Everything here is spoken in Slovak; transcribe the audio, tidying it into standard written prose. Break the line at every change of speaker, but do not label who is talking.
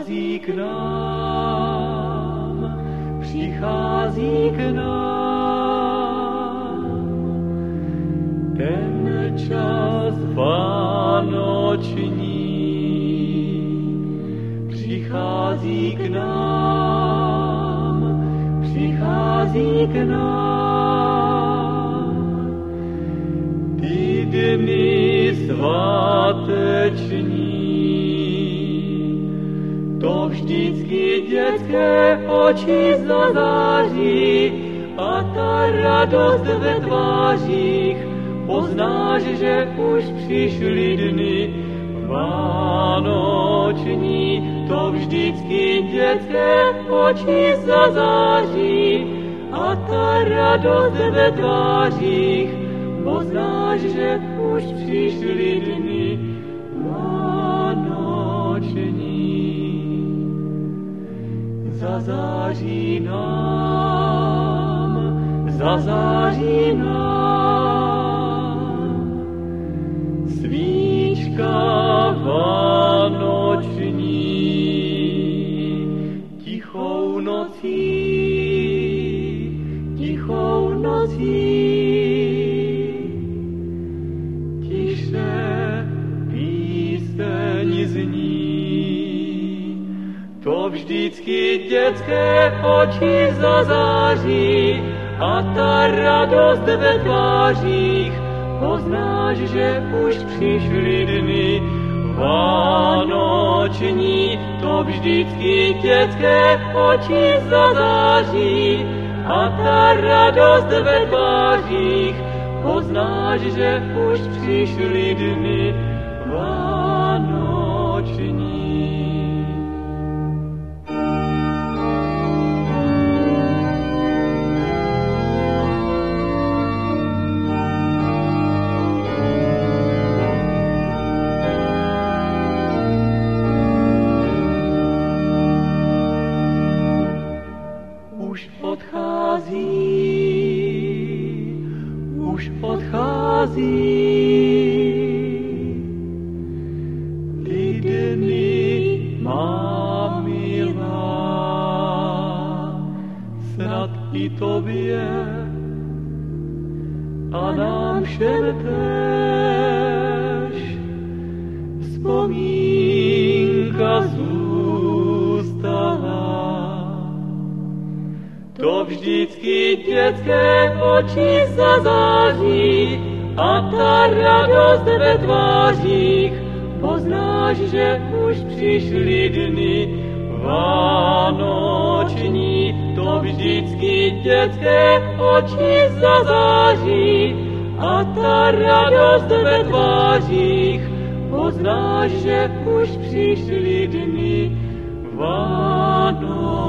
přichází k nám, přichází k nám. Ten čas vánoční přichází k nám, přichází k nám. Ty dny sváteční, to vždycky dětské oči zazáří a ta radost ve tvářích poznáš, že už přišly dny vánoční. To vždycky dětské oči zazáří a ta radost ve tvářích poznáš, že už přišly dny vánoční. Zazáří nám svíčka vánoční, tichou nocí, tiše píseň zní. To vždycky dětské oči zazáří a ta radost ve tvářích poznáš, že už přišly dny vánoční. To vždycky dětské oči zazáří a ta radost ve tvářích poznáš, že už přišly dny vánoční. Už odchází ty dny, má milá, snad i tobě a nám všem též vzpomínka zůstala. To vždycky dětské oči zazáří a ta radost ve tvářích poznáš, že už přišly dny vánoční. To vždycky dětské oči zazáří a ta radost ve tvářích poznáš, že už přišly dny vánoční.